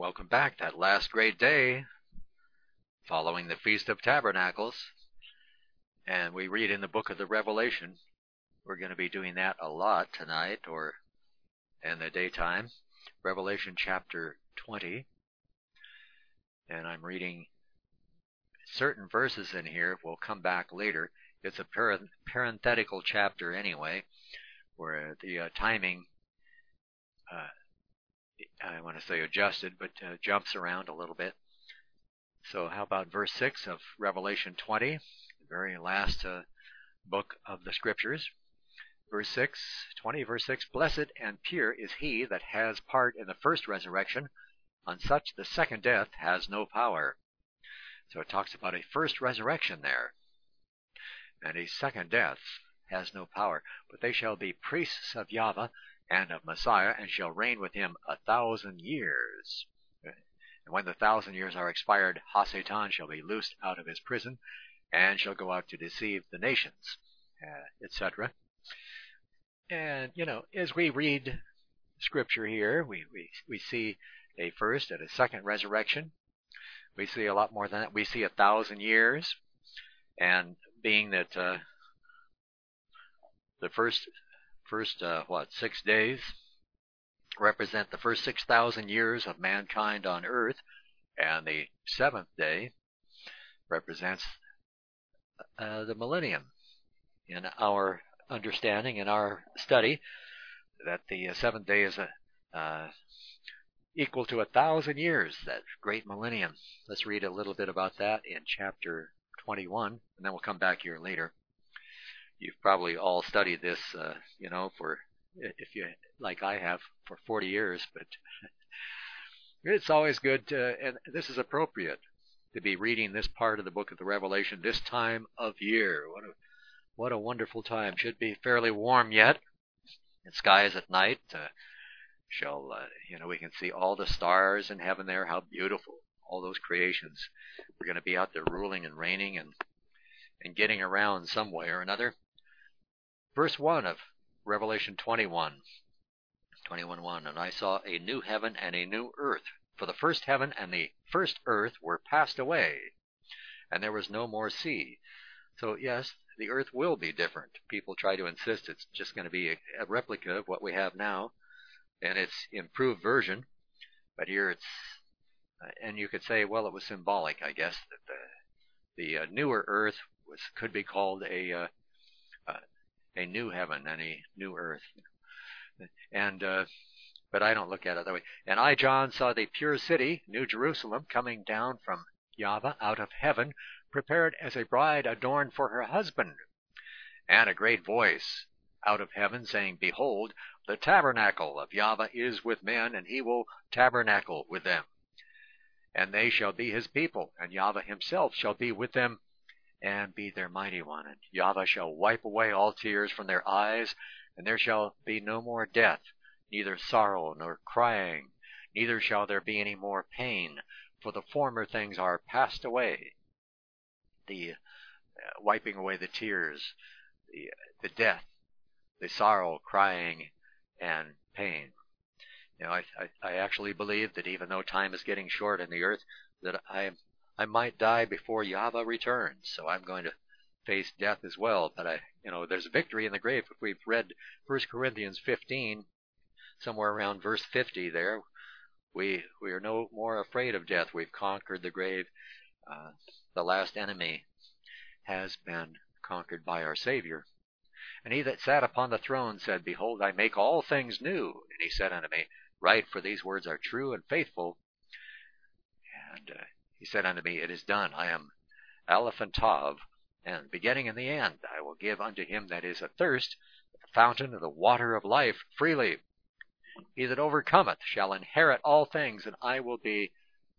Welcome back. That last great day following the Feast of Tabernacles. And we read in the book of the Revelation. We're going to be doing that a lot tonight or in the daytime. Revelation chapter 20. And I'm reading certain verses in here. We'll come back later. It's a parenthetical chapter anyway, where the timing, I want to say adjusted, but jumps around a little bit. So how about verse 6 of Revelation 20, the very last book of the Scriptures. Verse 6, 20, verse 6, Blessed and pure is he that has part in the first resurrection. On such the second death has no power. So it talks about a first resurrection there. And a second death has no power. But they shall be priests of Yahweh and of Messiah, and shall reign with him 1,000 years. And when the 1,000 years are expired, Hasatan shall be loosed out of his prison, and shall go out to deceive the nations, etc. And, as we read Scripture here, we see a first and a second resurrection. We see a lot more than that. We see 1,000 years, and being that the first 6 days represent the first 6,000 years of mankind on earth, and the seventh day represents the millennium. In our understanding, in our study, that the seventh day is equal to 1,000 years, that great millennium. Let's read a little bit about that in chapter 21, and then we'll come back here later. You've probably all studied this, for, if you, like I have, for 40 years, but it's always good to, and this is appropriate, to be reading this part of the book of the Revelation this time of year. What a wonderful time. Should be fairly warm yet. The skies at night we can see all the stars in heaven there. How beautiful. All those creations. We're going to be out there ruling and reigning and getting around some way or another. Verse 1 of Revelation 21. 21:1, And I saw a new heaven and a new earth, for the first heaven and the first earth were passed away, and there was no more sea. So yes, the earth will be different. People try to insist it's just going to be a replica of what we have now, and its improved version. But here it's, and you could say, well, it was symbolic, I guess, that the newer earth could be called a new heaven and a new earth. And but I don't look at it that way. And I, John, saw the pure city, New Jerusalem, coming down from Yahweh out of heaven, prepared as a bride adorned for her husband. And a great voice out of heaven saying, Behold, the tabernacle of Yahweh is with men, and he will tabernacle with them. And they shall be his people, and Yahweh himself shall be with them, and be their mighty one. And Yahweh shall wipe away all tears from their eyes, and there shall be no more death, neither sorrow nor crying, neither shall there be any more pain, for the former things are passed away. The wiping away the tears, the death, the sorrow, crying, and pain. I actually believe that even though time is getting short in the earth, that I might die before Yahweh returns. So I'm going to face death as well. But there's victory in the grave. If we've read 1 Corinthians 15, somewhere around verse 50 there, we are no more afraid of death. We've conquered the grave. The last enemy has been conquered by our Savior. And he that sat upon the throne said, Behold, I make all things new. And he said unto me, Write, for these words are true and faithful. And he said unto me, It is done. I am Aleph and Tav, and beginning and the end. I will give unto him that is athirst the fountain of the water of life freely. He that overcometh shall inherit all things, and I will be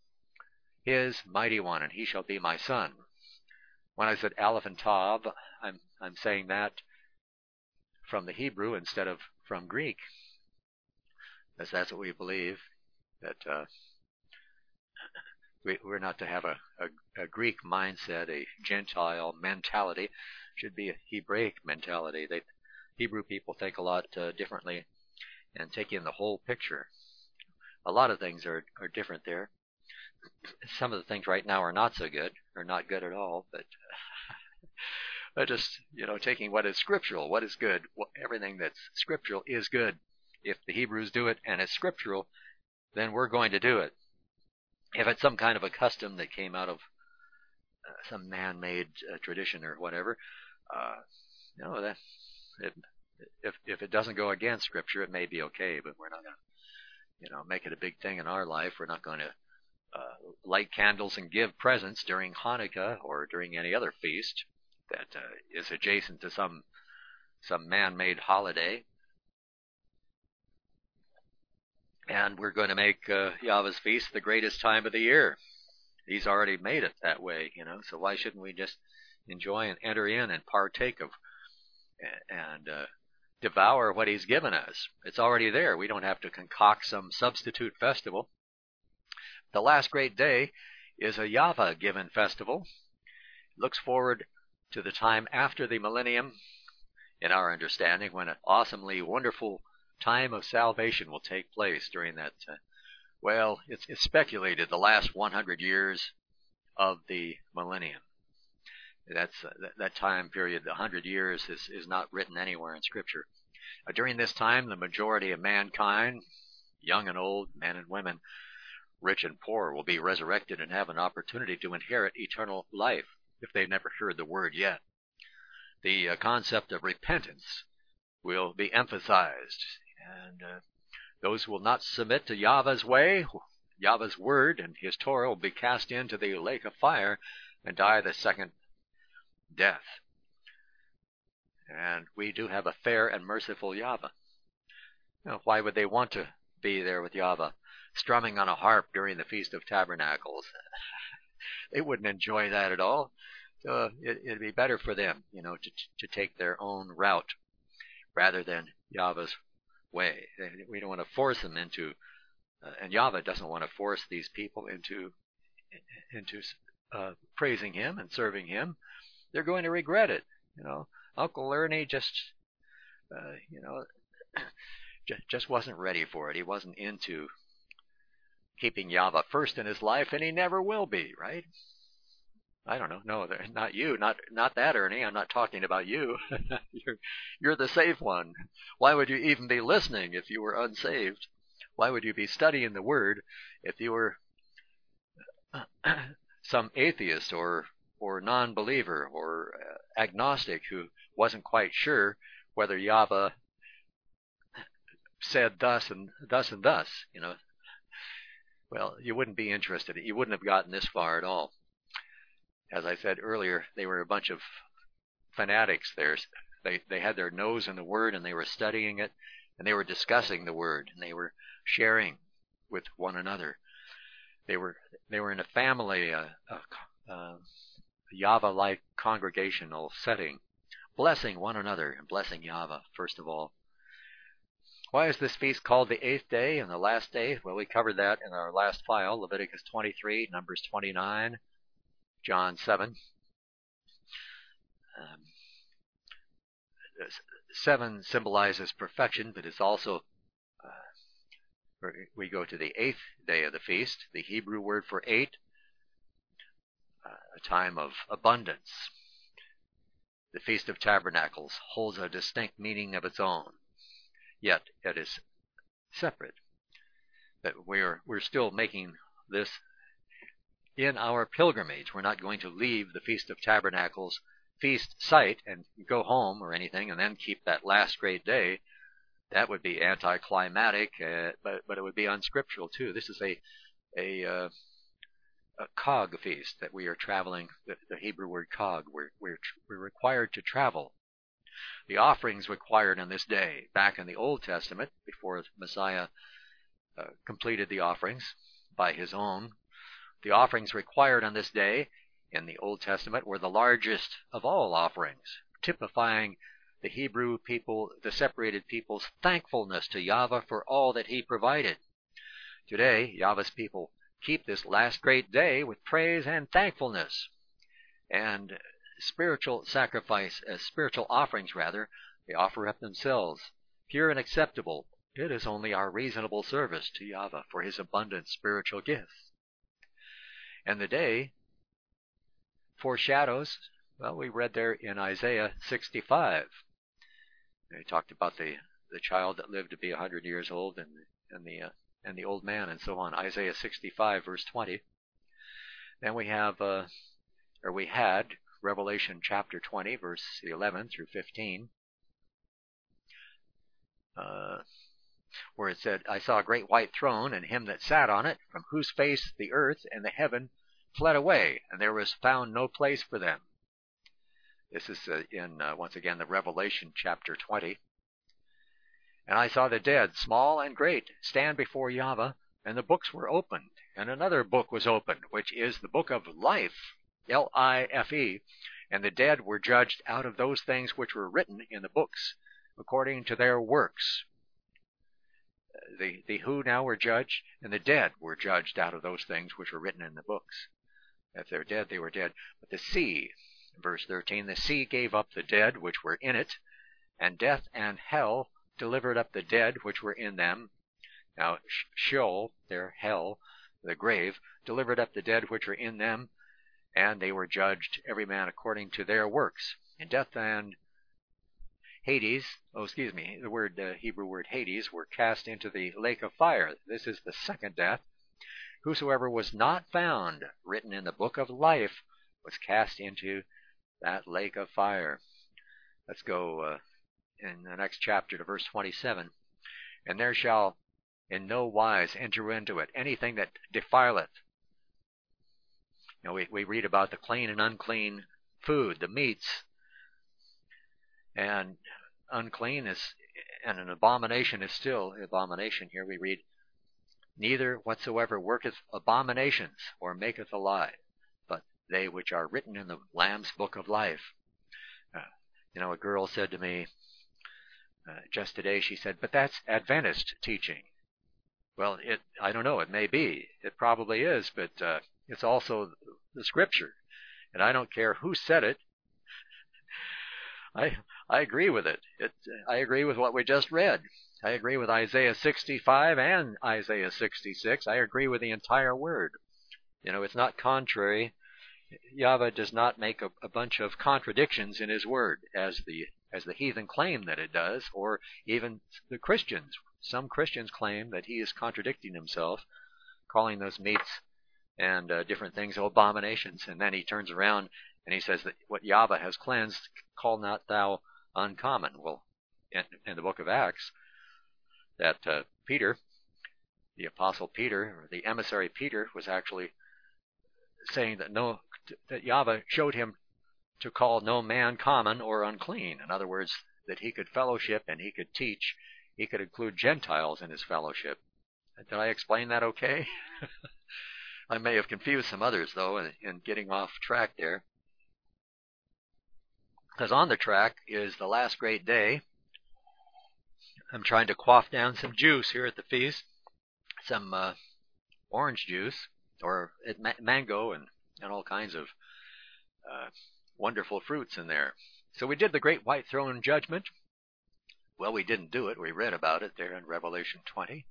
his mighty one, and he shall be my son. When I said Aleph and Tav, I'm saying that from the Hebrew instead of from Greek, because that's what we believe, that we're not to have a Greek mindset, a Gentile mentality. It should be a Hebraic mentality. Hebrew people think a lot differently and take in the whole picture. A lot of things are different there. Some of the things right now are not so good, or not good at all, but just, taking what is scriptural, what is good, everything that's scriptural is good. If the Hebrews do it and it's scriptural, then we're going to do it. If it's some kind of a custom that came out of some man-made tradition or whatever, that if it doesn't go against Scripture, it may be okay, but we're not going to, make it a big thing in our life. We're not going to light candles and give presents during Hanukkah or during any other feast that is adjacent to some man-made holiday. And we're going to make Yahweh's feast the greatest time of the year. He's already made it that way, so why shouldn't we just enjoy and enter in and partake of and devour what he's given us? It's already there. We don't have to concoct some substitute festival. The last great day is a Yahweh-given festival. It looks forward to the time after the millennium, in our understanding, when an awesomely wonderful time of salvation will take place during that. It's speculated the last 100 years of the millennium. That's that time period. The 100 years is not written anywhere in Scripture. During this time, the majority of mankind, young and old, men and women, rich and poor, will be resurrected and have an opportunity to inherit eternal life if they've never heard the word yet. The concept of repentance will be emphasized, and those who will not submit to Yahweh's way, Yahweh's word, and his Torah will be cast into the lake of fire and die the second death. And we do have a fair and merciful Yahweh. Why would they want to be there with Yahweh, strumming on a harp during the Feast of Tabernacles? They wouldn't enjoy that at all. So it'd be better for them, to take their own route rather than Yahweh's way. We don't want to force them into, and Yahweh doesn't want to force these people into praising him and serving him. They're going to regret it. Uncle Ernie just wasn't ready for it. He wasn't into keeping Yahweh first in his life, and he never will be, right? I don't know. No, not you. Not that, Ernie. I'm not talking about you. You're the saved one. Why would you even be listening if you were unsaved? Why would you be studying the Word if you were some atheist or non-believer or agnostic who wasn't quite sure whether Yahweh said thus and thus and thus? Well, you wouldn't be interested. You wouldn't have gotten this far at all. As I said earlier, they were a bunch of fanatics. They had their nose in the Word, and they were studying it, and they were discussing the Word, and they were sharing with one another. They were in a family, Yahweh-like congregational setting, blessing one another and blessing Yahweh first of all. Why is this feast called the 8th day and the last day? Well, we covered that in our last file, Leviticus 23, Numbers 29, John 7. 7 symbolizes perfection, but it's also, we go to the 8th day of the feast, the Hebrew word for 8, a time of abundance. The Feast of Tabernacles holds a distinct meaning of its own, yet it is separate. That we're still making this in our pilgrimage. We're not going to leave the Feast of Tabernacles feast site and go home or anything and then keep that last great day. That would be anticlimactic, but it would be unscriptural too. This is a Chag feast that we are traveling. The Hebrew word Chag. We're required to travel. The offerings required on this day, back in the Old Testament, before Messiah completed the offerings by his own, the offerings required on this day in the Old Testament were the largest of all offerings, typifying the Hebrew people, the separated people's thankfulness to Yahweh for all that he provided. Today, Yahweh's people keep this last great day with praise and thankfulness. And spiritual sacrifice, spiritual offerings rather, they offer up themselves, pure and acceptable, It is only our reasonable service to Yahweh for his abundant spiritual gifts. And the day foreshadows, well, we read there in Isaiah 65. He talked about the child that lived to be 100 years old and the old man and so on. Isaiah 65 verse 20. Then we have, we had Revelation chapter 20 verse 11 through 15. Where it said, I saw a great white throne, and him that sat on it, from whose face the earth and the heaven fled away, and there was found no place for them. This is in, once again, the Revelation chapter 20. And I saw the dead, small and great, stand before Yahweh, and the books were opened. And another book was opened, which is the book of life, L-I-F-E. And the dead were judged out of those things which were written in the books, according to their works. The who now were judged, and the dead were judged out of those things which were written in the books. If they're dead, they were dead. But the sea, verse 13, the sea gave up the dead which were in it, and death and hell delivered up the dead which were in them. Now Sheol, their hell, the grave, delivered up the dead which were in them, and they were judged every man according to their works. And death and Hades, the Hebrew word Hades, were cast into the lake of fire. This is the second death. Whosoever was not found written in the book of life was cast into that lake of fire. Let's go in the next chapter to verse 27. And there shall in no wise enter into it anything that defileth. We read about the clean and unclean food, the meats. And unclean is, and an abomination is still abomination. Here we read, neither whatsoever worketh abominations or maketh a lie, but they which are written in the Lamb's book of life. A girl said to me just today, she said, but that's Adventist teaching. Well, I don't know, it may be. It probably is, but it's also the Scripture. And I don't care who said it. I agree with it. I agree with what we just read. I agree with Isaiah 65 and Isaiah 66. I agree with the entire word. It's not contrary. Yahweh does not make a bunch of contradictions in his word, as the heathen claim that it does, or even the Christians. Some Christians claim that he is contradicting himself, calling those meats and different things abominations, and then he turns around and he says that what Yahweh has cleansed, call not thou uncommon. Well, in the book of Acts, that Peter, the apostle Peter, or the emissary Peter, was actually saying that Yahweh showed him to call no man common or unclean. In other words, that he could fellowship and he could teach. He could include Gentiles in his fellowship. Did I explain that okay? I may have confused some others, though, in getting off track there. Because on the track is the last great day. I'm trying to quaff down some juice here at the feast. Some orange juice, or mango, and all kinds of wonderful fruits in there. So we did the great white throne judgment. Well, we didn't do it. We read about it there in Revelation 20.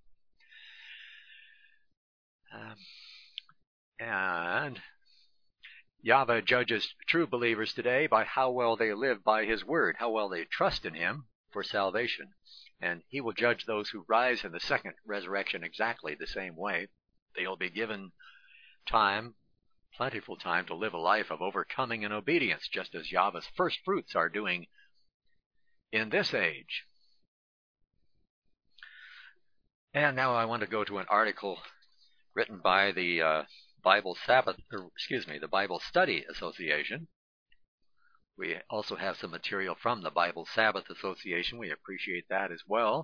And Yahweh judges true believers today by how well they live by his word, how well they trust in him for salvation. And he will judge those who rise in the second resurrection exactly the same way. They'll be given time, plentiful time, to live a life of overcoming and obedience, just as Yahweh's first fruits are doing in this age. And now I want to go to an article written by the Bible Study Association. We also have some material from the Bible Sabbath Association. We appreciate that as well.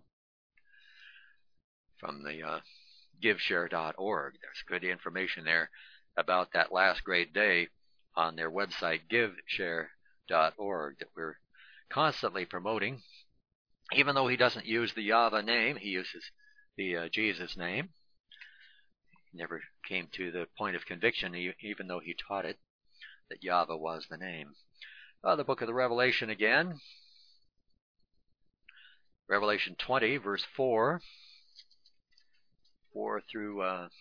From the giveshare.org. There's good information there about that last great day on their website, giveshare.org, that we're constantly promoting. Even though he doesn't use the Yahweh name, he uses the Jesus name. He never came to the point of conviction, even though he taught it, that Yahweh was the name. The book of the Revelation again. Revelation 20, verse 4 through,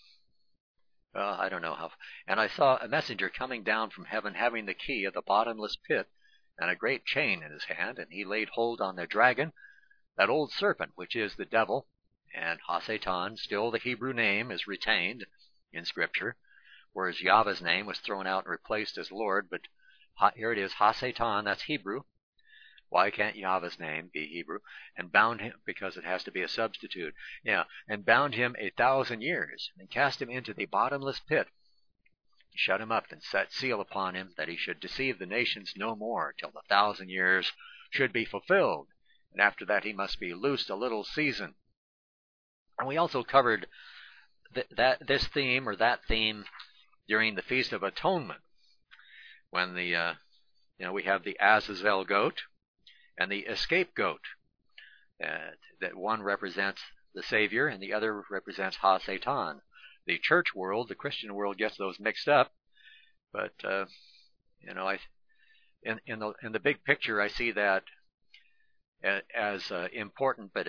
I don't know how. And I saw a messenger coming down from heaven, having the key of the bottomless pit and a great chain in his hand, and he laid hold on the dragon, that old serpent, which is the devil, and Hasatan. Still the Hebrew name is retained in Scripture, whereas Yahweh's name was thrown out and replaced as Lord, but here it is, Hasatan, that's Hebrew. Why can't Yahweh's name be Hebrew? And bound him, because it has to be a substitute. Yeah, and bound him 1,000 years, and cast him into the bottomless pit. He shut him up and set seal upon him, that he should deceive the nations no more, till the 1,000 years should be fulfilled. And after that he must be loosed a little season. And we also covered this theme, or that theme, during the Feast of Atonement, when we have the Azazel goat and the escape goat. That one represents the Savior and the other represents Ha-Satan. The church world, the Christian world, gets those mixed up, but in the big picture, I see that as important, but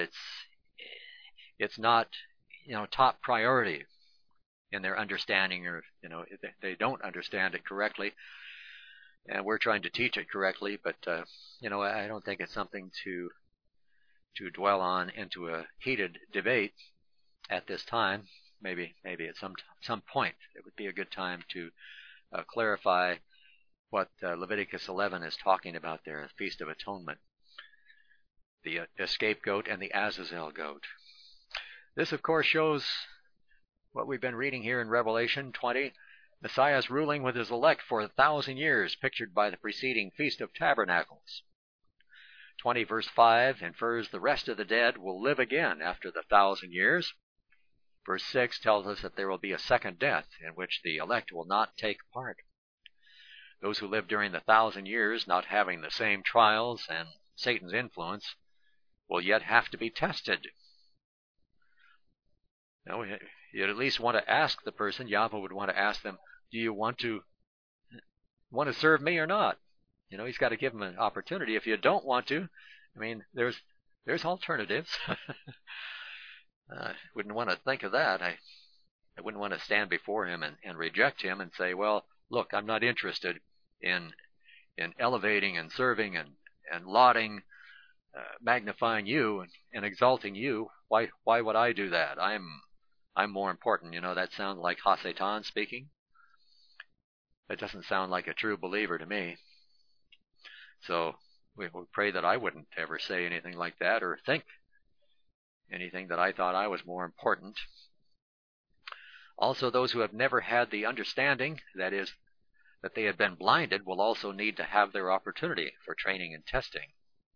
it's not top priority in their understanding, or they don't understand it correctly. And we're trying to teach it correctly, but I don't think it's something to dwell on into a heated debate at this time. Maybe at some point it would be a good time to clarify what Leviticus 11 is talking about there, the Feast of Atonement, the escape goat and the Azazel goat. This, of course, shows what we've been reading here in Revelation 20. Messiah's ruling with his elect for 1,000 years, pictured by the preceding Feast of Tabernacles. 20 verse 5 infers the rest of the dead will live again after the 1,000 years. Verse 6 tells us that there will be a second death in which the elect will not take part. Those who live during the 1,000 years, not having the same trials and Satan's influence, will yet have to be tested. Now, you'd at least want to ask the person, Yahweh would want to ask them, do you want to serve me or not? He's got to give them an opportunity. If you don't want to, there's alternatives. Wouldn't want to think of that. I wouldn't want to stand before him and reject him and say, well, look, I'm not interested in elevating and serving and lauding, magnifying you and exalting you. Why would I do that? I'm more important. That sounds like Ha-Satan speaking. That doesn't sound like a true believer to me. So we pray that I wouldn't ever say anything like that or think anything that I thought I was more important. Also, those who have never had the understanding, that is, that they have been blinded, will also need to have their opportunity for training and testing.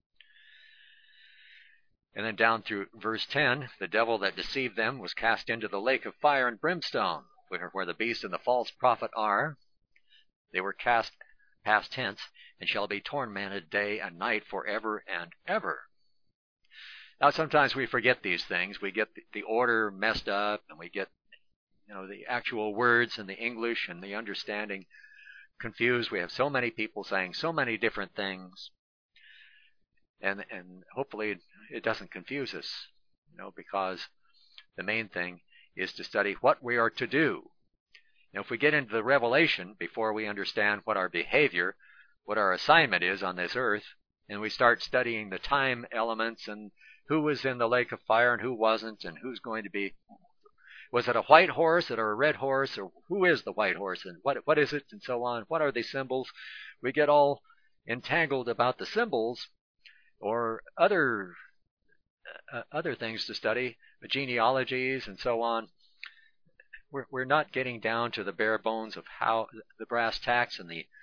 And then down through verse 10, the devil that deceived them was cast into the lake of fire and brimstone, where the beast and the false prophet are. They were cast, past tense, and shall be tormented day and night forever and ever. Now, sometimes we forget these things. We get the order messed up, and we get the actual words and the English and the understanding confused. We have so many people saying so many different things. And hopefully it doesn't confuse us, because the main thing is to study what we are to do. Now, if we get into the revelation before we understand what our behavior, what our assignment is on this earth, and we start studying the time elements and who was in the lake of fire and who wasn't, and who's going to be, was it a white horse or a red horse, or who is the white horse, and what is it, and so on, what are the symbols? We get all entangled about the symbols, or other things to study, the genealogies and so on. We're not getting down to the bare bones of how the brass tacks and the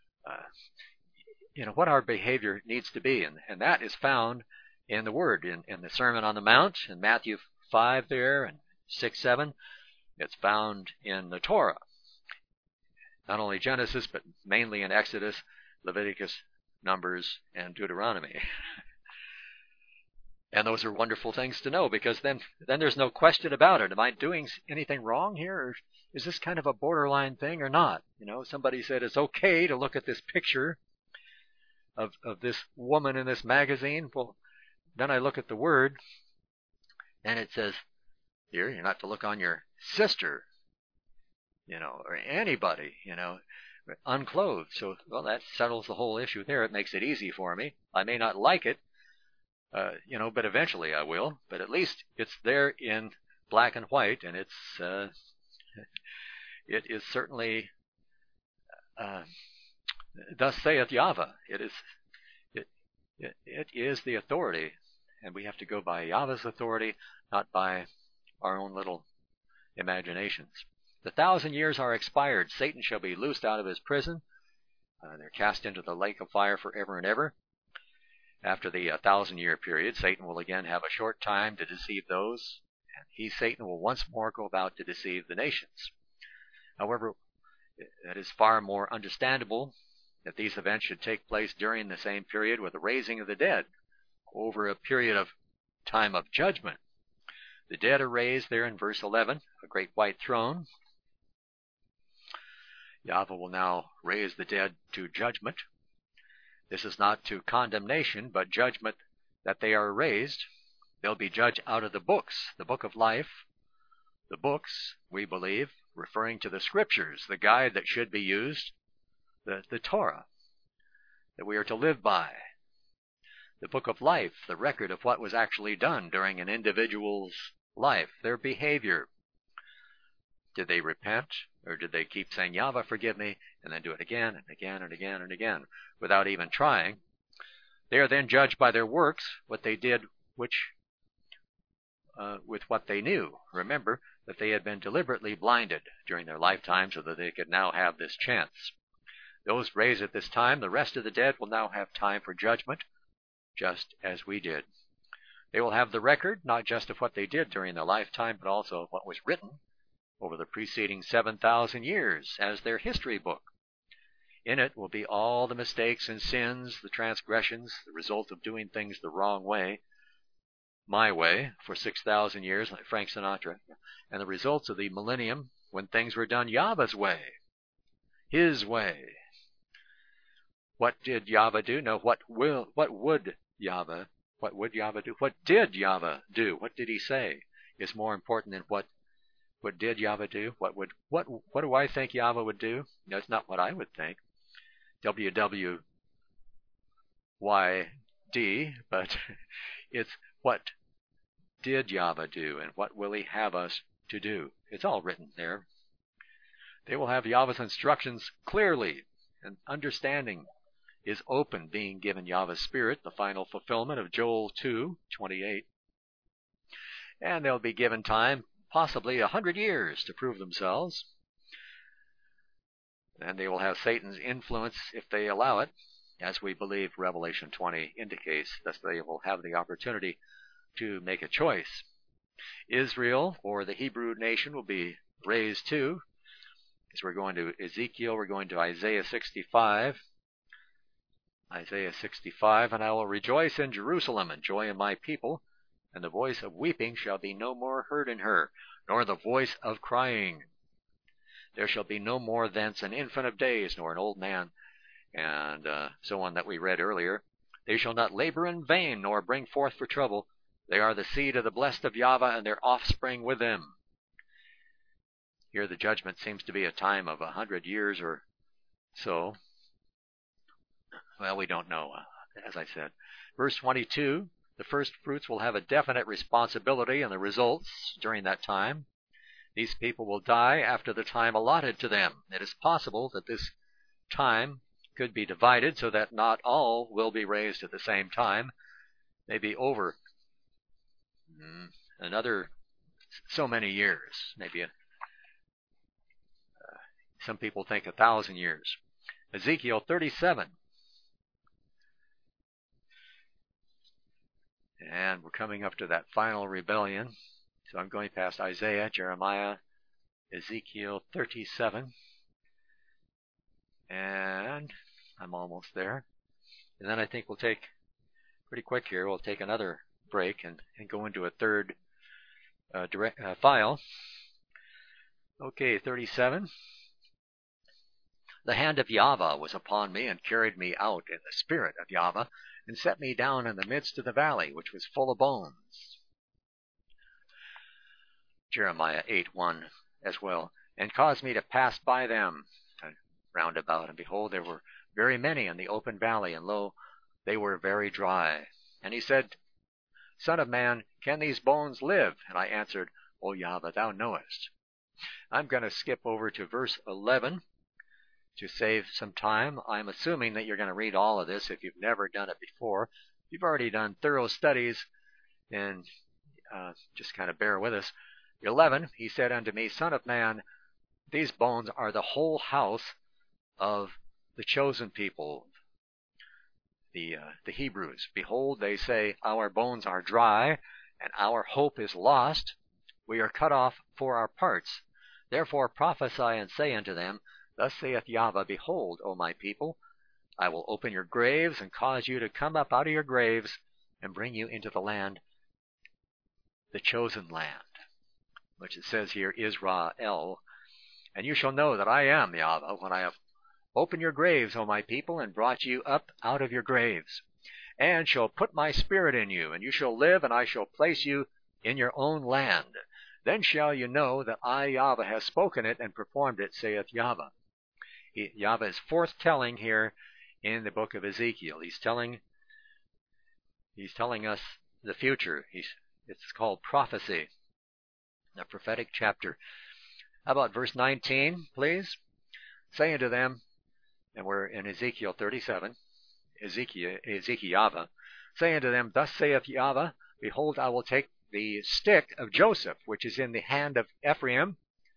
what our behavior needs to be, and that is found in the Word, in the Sermon on the Mount, in Matthew 5 there, and 6, 7. It's found in the Torah, not only Genesis, but mainly in Exodus, Leviticus, Numbers, and Deuteronomy. And those are wonderful things to know, because then there's no question about it. Am I doing anything wrong here? Or is this kind of a borderline thing or not? Somebody said it's okay to look at this picture of this woman in this magazine. Well, then I look at the word, and it says, here, you're not to look on your sister, or anybody, unclothed. So, well, that settles the whole issue there. It makes it easy for me. I may not like it, but eventually I will. But at least it's there in black and white, and it is certainly, thus saith Yahweh. It is the authority, and we have to go by Yahweh's authority, not by our own little imaginations. The 1,000 years are expired. Satan shall be loosed out of his prison. They're cast into the lake of fire forever and ever. After the 1,000-year period, Satan will again have a short time to deceive those, and Satan will once more go about to deceive the nations. However, it is far more understandable that these events should take place during the same period with the raising of the dead, over a period of time of judgment. The dead are raised there in verse 11, a great white throne. Yahweh will now raise the dead to judgment. This is not to condemnation, but judgment that they are raised. They'll be judged out of the books, the book of life. The books, we believe, referring to the scriptures, the guide that should be used, the Torah, that we are to live by. The book of life, the record of what was actually done during an individual's life, their behavior. Did they repent, or did they keep saying, Yahweh, forgive me, and then do it again and again and again and again, without even trying? They are then judged by their works, what they did, with what they knew. Remember that they had been deliberately blinded during their lifetime so that they could now have this chance. Those raised at this time, the rest of the dead, will now have time for judgment, just as we did. They will have the record, not just of what they did during their lifetime, but also of what was written over the preceding 7,000 years as their history book. In it will be all the mistakes and sins, the transgressions, the result of doing things the wrong way, my way, for 6,000 years, like Frank Sinatra, and the results of the millennium when things were done Yahweh's way, His way. What did Yahweh do? No, what would Yahweh do? What did Yahweh do? What did He say is more important than what did Yahweh do? What do I think Yahweh would do? No, it's not what I would think. WWYD, but it's what did Yahweh do, and what will He have us to do? It's all written there. They will have Yahweh's instructions clearly, and understanding is open, being given Yahweh's Spirit, the final fulfillment of Joel 2:28. And they'll be given time, possibly 100 years, to prove themselves. And they will have Satan's influence if they allow it, as we believe Revelation 20 indicates, thus they will have the opportunity to make a choice. Israel, or the Hebrew nation, will be raised too. As we're going to Ezekiel, we're going to Isaiah 65. Isaiah 65, and I will rejoice in Jerusalem, and joy in my people, and the voice of weeping shall be no more heard in her, nor the voice of crying. There shall be no more thence an infant of days, nor an old man, and so on that we read earlier. They shall not labor in vain, nor bring forth for trouble. They are the seed of the blessed of Yahweh, and their offspring with them. Here the judgment seems to be a time of 100 years or so. Well, we don't know, as I said. Verse 22, the first fruits will have a definite responsibility in the results during that time. These people will die after the time allotted to them. It is possible that this time could be divided so that not all will be raised at the same time. Maybe over another so many years. Maybe some people think 1,000 years. Ezekiel 37. And we're coming up to that final rebellion. So I'm going past Isaiah, Jeremiah, Ezekiel 37. And I'm almost there. And then I think we'll take, pretty quick here, we'll take another break and go into a third file. Okay, 37. The hand of Yahweh was upon me and carried me out in the spirit of Yahweh, and set me down in the midst of the valley, which was full of bones. Jeremiah 8:1 as well. And caused me to pass by them round about, and behold, there were very many in the open valley, and lo, they were very dry. And he said, Son of man, can these bones live? And I answered, O Yahweh, thou knowest. I'm going to skip over to verse 11 to save some time. I'm assuming that you're going to read all of this if you've never done it before. You've already done thorough studies, and just kind of bear with us. 11, he said unto me, Son of man, these bones are the whole house of the chosen people, the Hebrews. Behold, they say, our bones are dry, and our hope is lost. We are cut off for our parts. Therefore prophesy and say unto them, Thus saith Yahweh, Behold, O my people, I will open your graves and cause you to come up out of your graves and bring you into the land, the chosen land, which it says here, Israel. And you shall know that I am Yahweh when I have opened your graves, O my people, and brought you up out of your graves, and shall put my spirit in you, and you shall live, and I shall place you in your own land. Then shall you know that I, Yahweh, have spoken it and performed it, saith Yahweh. Yahweh is foretelling here in the book of Ezekiel. He's telling us the future. It's called prophecy, a prophetic chapter. How about verse 19, please? Say unto them, and we're in Ezekiel 37, Ezekiel Yahweh, say unto them, Thus saith Yahweh, Behold, I will take the stick of Joseph, which is in the hand of Ephraim,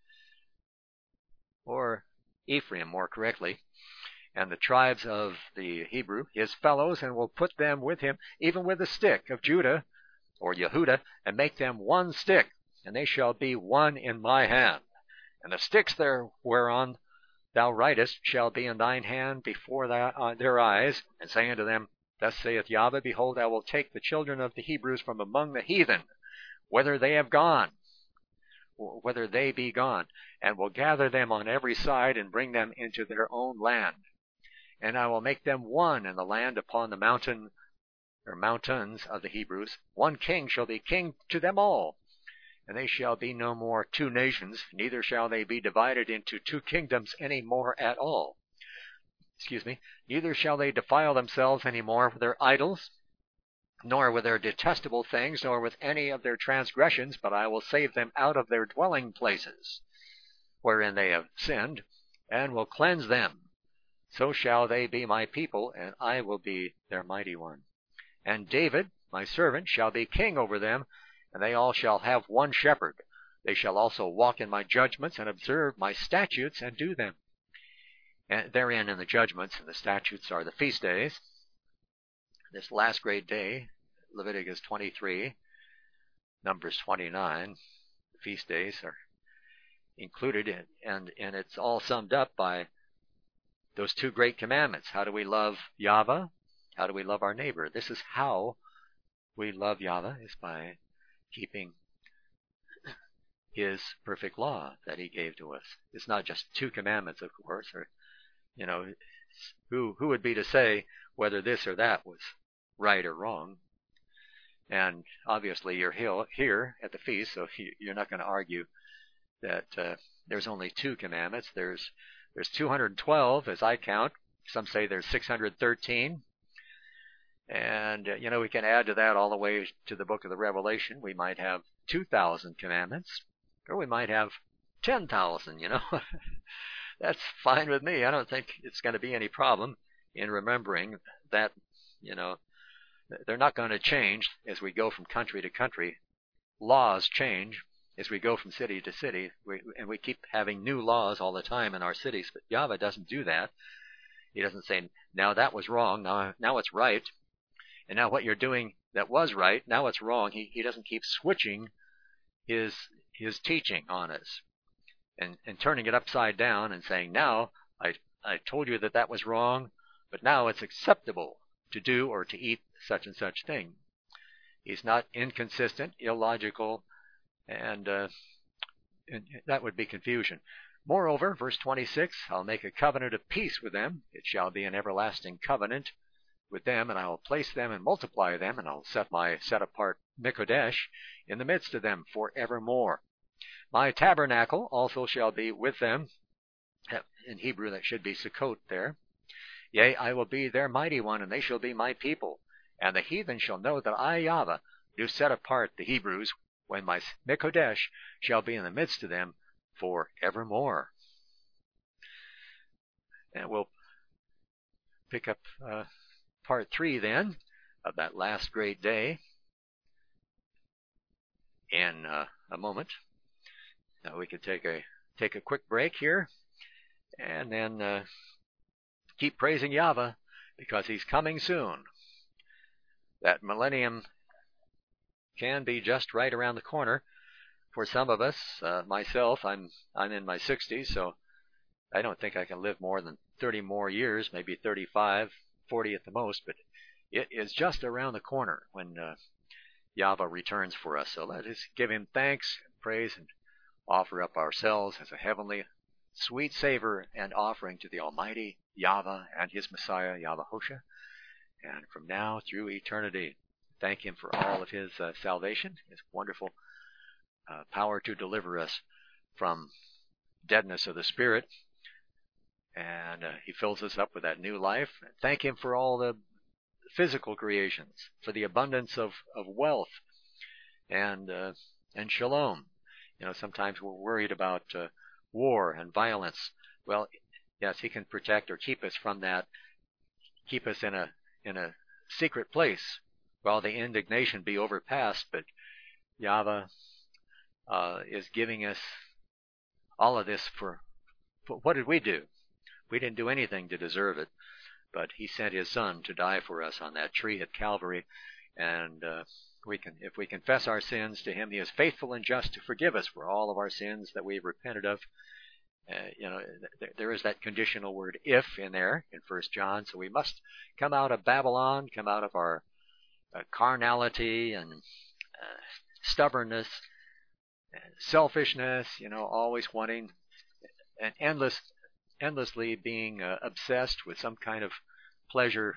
or Ephraim more correctly, and the tribes of the Hebrew, his fellows, and will put them with him, even with the stick of Judah, or Yehudah, and make them one stick, and they shall be one in my hand. And the sticks there whereon thou writest shall be in thine hand before their eyes, and say unto them, Thus saith Yahweh, Behold, I will take the children of the Hebrews from among the heathen, whether they have gone, or whether they be gone, and will gather them on every side, and bring them into their own land. And I will make them one in the land upon the mountain, or mountains of the Hebrews. One king shall be king to them all. And they shall be no more two nations, neither shall they be divided into two kingdoms any more at all. Neither shall they defile themselves any more with their idols, nor with their detestable things, nor with any of their transgressions, but I will save them out of their dwelling places, wherein they have sinned, and will cleanse them. So shall they be my people, and I will be their mighty one. And David, my servant, shall be king over them, and they all shall have one shepherd. They shall also walk in my judgments, and observe my statutes, and do them. And therein in the judgments and the statutes are the feast days. This last great day, Leviticus 23, Numbers 29, the feast days are included, and it's all summed up by those two great commandments. How do we love Yahweh? How do we love our neighbor? This is how we love Yahweh, is by keeping his perfect law that he gave to us. It's not just two commandments, of course, or, who would be to say whether this or that was right or wrong? And obviously you're here at the feast, so you're not going to argue that there's only two commandments. There's 212 as I count. Some say there's 613. And, we can add to that all the way to the book of the Revelation. We might have 2,000 commandments, or we might have 10,000, That's fine with me. I don't think it's going to be any problem in remembering that, they're not going to change as we go from country to country. Laws change as we go from city to city, and we keep having new laws all the time in our cities. But Yahweh doesn't do that. He doesn't say, now that was wrong, now it's right. And now what you're doing that was right, now it's wrong. He doesn't keep switching his teaching on us and turning it upside down and saying, now I told you that was wrong, but now it's acceptable to do or to eat such and such thing. He's not inconsistent, illogical, and that would be confusion. Moreover, verse 26, I'll make a covenant of peace with them. It shall be an everlasting covenant. with them, and I will place them and multiply them, and I'll set my set apart Mikodesh in the midst of them forevermore. My tabernacle also shall be with them. In Hebrew, that should be Sukkot there. Yea, I will be their mighty one, and they shall be my people. And the heathen shall know that I, Yahweh, do set apart the Hebrews, when my Mikodesh shall be in the midst of them forevermore. And we'll pick up part 3 then of that last great day in a moment. Now we could take a quick break here, and then keep praising Yahweh, because He's coming soon. That millennium can be just right around the corner for some of us. Myself, I'm in my 60s, so I don't think I can live more than 30 more years, maybe 35, 40 at the most, but it is just around the corner when Yahweh returns for us. So let us give Him thanks and praise and offer up ourselves as a heavenly sweet savor and offering to the Almighty Yahweh and His Messiah, Yahweh-Hosha, and from now through eternity. Thank Him for all of His salvation, His wonderful power to deliver us from deadness of the spirit, and He fills us up with that new life. Thank Him for all the physical creations, for the abundance of wealth and shalom. Sometimes we're worried about war and violence. Well, yes, He can protect or keep us from that, keep us in a secret place while the indignation be overpassed. But Yahweh is giving us all of this for what did we do? We didn't do anything to deserve it, but He sent His Son to die for us on that tree at Calvary, and if we confess our sins to Him, He is faithful and just to forgive us for all of our sins that we've repented of. There is that conditional word "if" in there in 1 John, so we must come out of Babylon, come out of our carnality and stubbornness and selfishness, always wanting and endlessly being obsessed with some kind of pleasure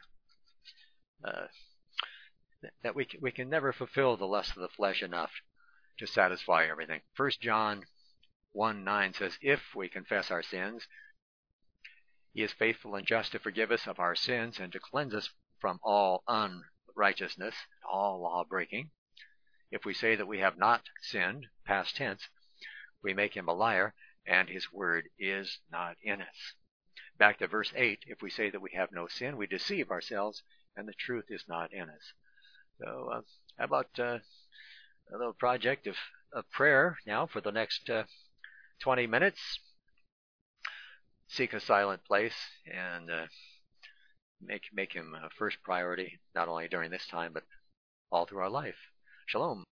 that we can never fulfill the lust of the flesh enough to satisfy everything. 1 John 1:9 says, if we confess our sins, He is faithful and just to forgive us of our sins and to cleanse us from all unrighteousness, all law-breaking. If we say that we have not sinned, past tense, we make Him a liar, and His word is not in us. Back to verse 8, if we say that we have no sin, we deceive ourselves, and the truth is not in us. So how about a little project of prayer now for the next 20 minutes. Seek a silent place and make Him a first priority, not only during this time, but all through our life. Shalom.